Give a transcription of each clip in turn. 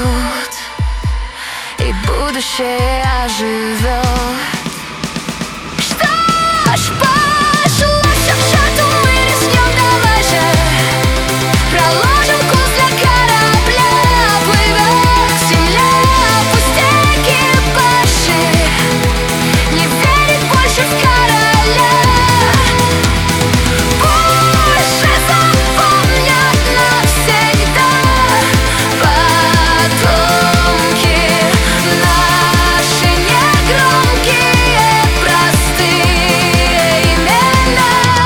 поют, и будущее оживет. Что ж, пошло все к черту, мы рискнем, давай же проложим курс для корабля. Плывет земля, пусть экипажи не верит больше в короля. Пусть же запомнят навсегда потомки наши негромкие, простые имена.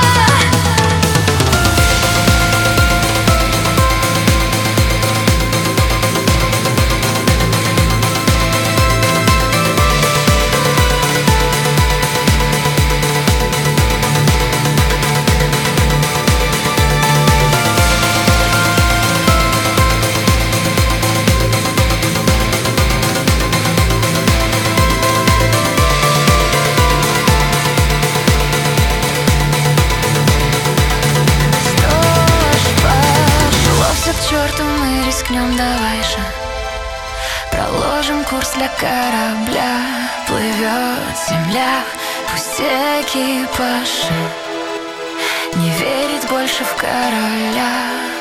К черту, мы рискнем, давай же проложим курс для корабля. Плывет земля, пусть экипаж не верит больше в короля.